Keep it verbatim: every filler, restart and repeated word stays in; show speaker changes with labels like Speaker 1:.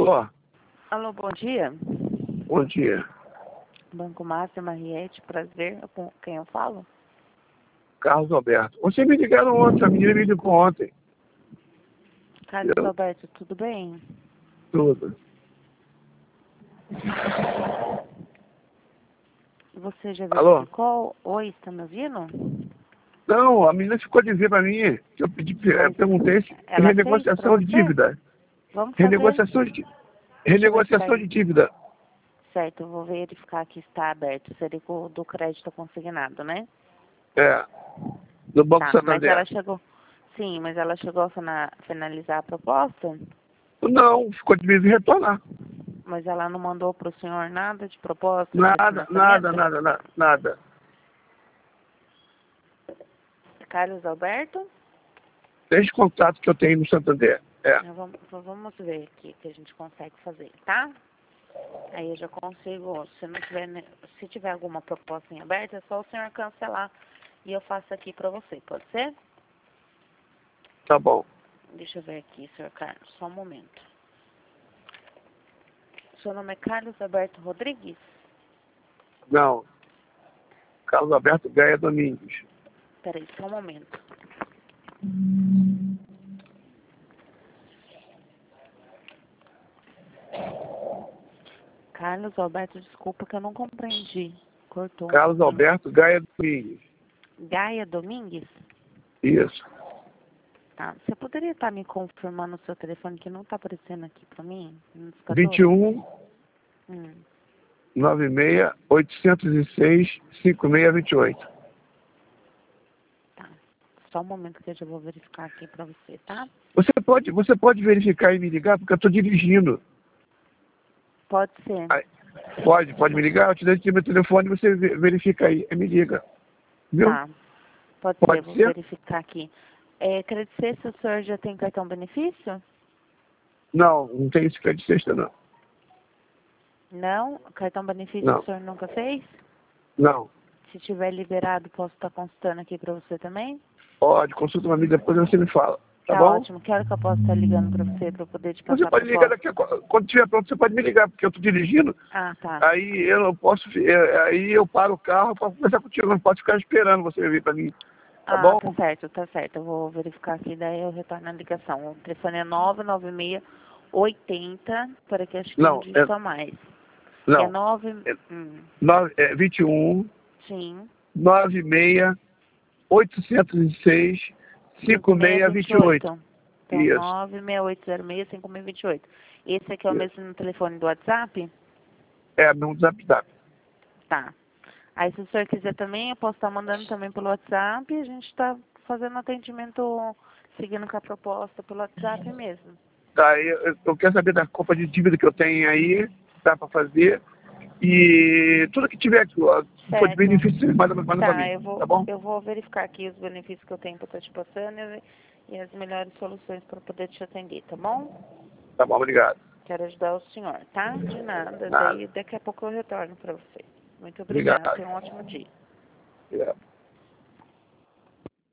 Speaker 1: Alô?
Speaker 2: Alô, bom dia.
Speaker 1: Bom dia.
Speaker 2: Banco Márcia Mariette, prazer. Com quem eu falo?
Speaker 1: Carlos Alberto. Vocês me ligaram ontem, a menina me ligou ontem.
Speaker 2: Carlos
Speaker 1: Eu?
Speaker 2: Alberto, tudo bem?
Speaker 1: Tudo.
Speaker 2: Você já
Speaker 1: Alô?
Speaker 2: verificou? Oi, está me ouvindo?
Speaker 1: Não, a menina ficou de dizer pra mim, que eu pedi, eh,
Speaker 2: Mas
Speaker 1: perguntei se
Speaker 2: ela fez pra
Speaker 1: renegociação de
Speaker 2: você?
Speaker 1: dívida.
Speaker 2: Vamos fazer.
Speaker 1: Renegociação de,
Speaker 2: Deixa eu ver se
Speaker 1: renegociação
Speaker 2: tá...
Speaker 1: de dívida.
Speaker 2: Certo, eu vou verificar que está aberto. Seria do do crédito consignado, né?
Speaker 1: É. Do Banco
Speaker 2: Tá, mas
Speaker 1: Santander.
Speaker 2: ela chegou... Sim, mas ela chegou a fina- finalizar a proposta?
Speaker 1: Não, ficou de me retornar.
Speaker 2: Mas ela não mandou para o senhor nada de proposta de
Speaker 1: Nada, nada,
Speaker 2: refinanciamento?
Speaker 1: nada, nada, nada.
Speaker 2: Carlos Alberto?
Speaker 1: Desde contato que eu tenho no Santander. É.
Speaker 2: Então, Vamos, vamos ver aqui o que a gente consegue fazer, tá? Aí eu já consigo, se não tiver, ne- se tiver alguma proposta em aberto, é só o senhor cancelar e eu faço aqui pra você, pode ser?
Speaker 1: Tá bom.
Speaker 2: Deixa eu ver aqui, senhor Carlos, só um momento. Seu nome é Carlos Alberto Rodrigues?
Speaker 1: Não. Carlos Alberto Gaia Domingues.
Speaker 2: Peraí, só um momento. Carlos Alberto, desculpa que eu não compreendi. Cortou um
Speaker 1: Carlos
Speaker 2: pouquinho.
Speaker 1: Alberto Gaia Domingues.
Speaker 2: Gaia Domingues?
Speaker 1: Isso.
Speaker 2: Tá. Você poderia estar me confirmando o seu telefone que não está aparecendo aqui pra mim? No discador?
Speaker 1: vinte e um,
Speaker 2: Hum.
Speaker 1: noventa e seis, oitocentos e seis, cinquenta e seis vinte e oito.
Speaker 2: Tá. Só um momento que eu já vou verificar aqui pra você, tá?
Speaker 1: Você pode, você pode verificar e me ligar, porque eu estou dirigindo.
Speaker 2: Pode ser.
Speaker 1: Aí, pode, pode me ligar? Eu te dei meu telefone e você ve- verifica aí e me liga. Viu?
Speaker 2: Tá. Pode,
Speaker 1: Pode
Speaker 2: ser, vou
Speaker 1: ser?
Speaker 2: verificar aqui. É, queria dizer se o senhor já tem cartão benefício?
Speaker 1: Não, não tem esse pé de sexta, não.
Speaker 2: Não? Cartão benefício
Speaker 1: Não.
Speaker 2: o senhor nunca fez?
Speaker 1: Não.
Speaker 2: Se tiver liberado, posso estar consultando aqui pra você também?
Speaker 1: Pode, consulta uma amiga, depois você me fala. Tá,
Speaker 2: Tá
Speaker 1: bom?
Speaker 2: ótimo. Que hora que eu posso estar ligando pra você pra eu poder te
Speaker 1: Você
Speaker 2: passar a
Speaker 1: pode ligar
Speaker 2: proposta?
Speaker 1: daqui a... Quando estiver pronto, você pode me ligar, porque eu estou dirigindo.
Speaker 2: Ah, tá.
Speaker 1: Aí eu não posso... é, Aí eu paro o carro para conversar contigo. Eu não posso ficar esperando você vir para mim. Tá
Speaker 2: Ah,
Speaker 1: bom?
Speaker 2: tá certo, tá certo. Eu vou verificar aqui, daí eu retorno a ligação. O telefone é nove nove seis oitenta, para que acho que um
Speaker 1: Não,
Speaker 2: dígito
Speaker 1: é...
Speaker 2: a mais. É
Speaker 1: Não.
Speaker 2: nove...
Speaker 1: É,
Speaker 2: Hum,
Speaker 1: nove, é vinte e um,
Speaker 2: sim.
Speaker 1: noventa e seis, oitocentos e seis, cinquenta e seis vinte e oito.
Speaker 2: Então,
Speaker 1: Isso.
Speaker 2: nove seis oito zero seis cinco seis dois oito. Esse aqui é o
Speaker 1: Isso.
Speaker 2: mesmo no telefone do WhatsApp?
Speaker 1: É, no zap zap.
Speaker 2: Tá. Aí, se o senhor quiser também, eu posso estar mandando também pelo WhatsApp e a gente está fazendo atendimento, seguindo com a proposta pelo WhatsApp mesmo.
Speaker 1: Tá, eu, eu quero saber da compra de dívida que eu tenho aí, dá para fazer. E tudo que tiver aqui, ó, se for de
Speaker 2: Certo.
Speaker 1: benefício, você manda, manda para
Speaker 2: Tá,
Speaker 1: mim.
Speaker 2: eu vou,
Speaker 1: Tá bom?
Speaker 2: eu vou verificar aqui os benefícios que eu tenho para estar te passando e, e as melhores soluções para poder te atender, tá bom?
Speaker 1: Tá bom, obrigado.
Speaker 2: Quero ajudar o senhor, tá? De nada.
Speaker 1: Nada.
Speaker 2: Daí daqui a pouco eu retorno para você. Muito obrigada.
Speaker 1: Obrigado.
Speaker 2: Tenha um ótimo dia.
Speaker 1: Obrigado.